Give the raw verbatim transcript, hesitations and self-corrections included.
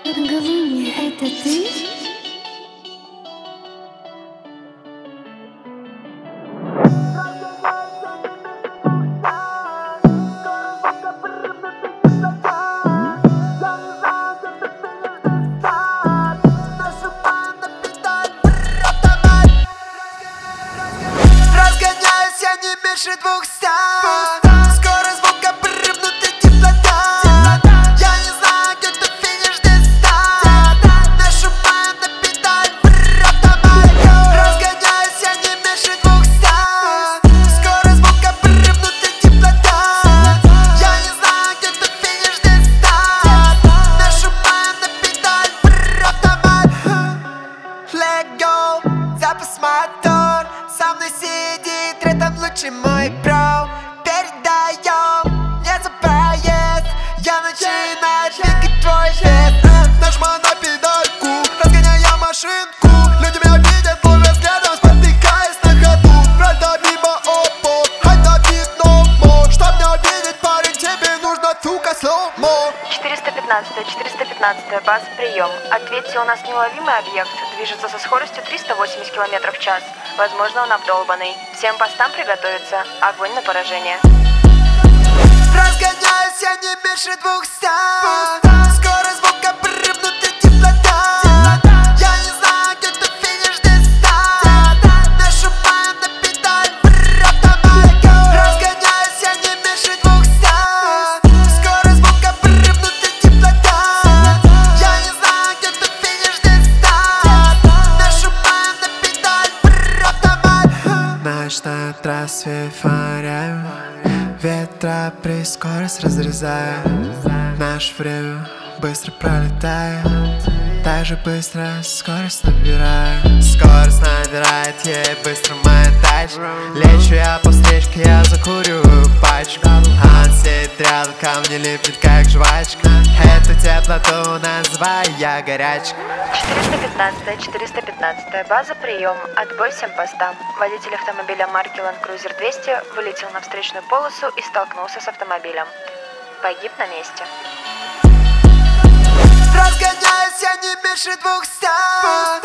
Подголовье — это ты? Разгоняюсь я не меньше двухсот. Скорость звука прррр, внутри теплота. Я не знаю, где тут финиш, где старт. Нажимаю на педаль, прррр, автомат. Разгоняюсь я не меньше двухсот. Скорость звука прррр, внутри теплота. Я не знаю, где тут финиш, где старт. Нажимаю на педаль, прррр, автомат. Let go, запас мотор. Со мной сидит рядом лучший мой бро. Передаем, нет за проезд. Я начинаю двигать твой вес. э, Нажимаю на педальку, разгоняя машинку. Люди меня видят, ловят взглядом, спотыкаясь на ходу. Правда мимо опор, это видно мор. Чтоб меня увидеть, парень, тебе нужно, сука, слоумо. четыреста пятнадцать, четыреста пятнадцать, база прием. Ответьте, у нас неуловимый объект. Движется со скоростью триста восемьдесят километров в час. Возможно, он обдолбанный. Всем постам приготовиться. Огонь на поражение. Разгоняюсь я не меньше двухсот. Скорость звука прррр, внутри теплота. Я не знаю, где тут финиш, где старт. Нажимаю на педаль, прррр, автомат. Разгоняюсь я не меньше двухсот. Скорость звука прррр, внутри теплота. Я не знаю, где тут финиш, где старт. Нажимаю на педаль, прррр, автомат. Ночь на трассе фонарями. Ветра прискорость разрезая. Наше время быстро пролетает. Так же быстро скорость набирает. Скорость набирает, ей быстро моя тачка. Лечу я по встречке, я закуриваю пачку. А он сидит рядом, ко мне липнет как жвачка. Эту теплоту называю я горячка. четыреста пятнадцать, четыреста пятнадцать, база прием. Отбой всем постам. Водитель автомобиля марки Land Cruiser двести вылетел на встречную полосу и столкнулся с автомобилем. Погиб на месте. Разгоняюсь я не меньше двухсот.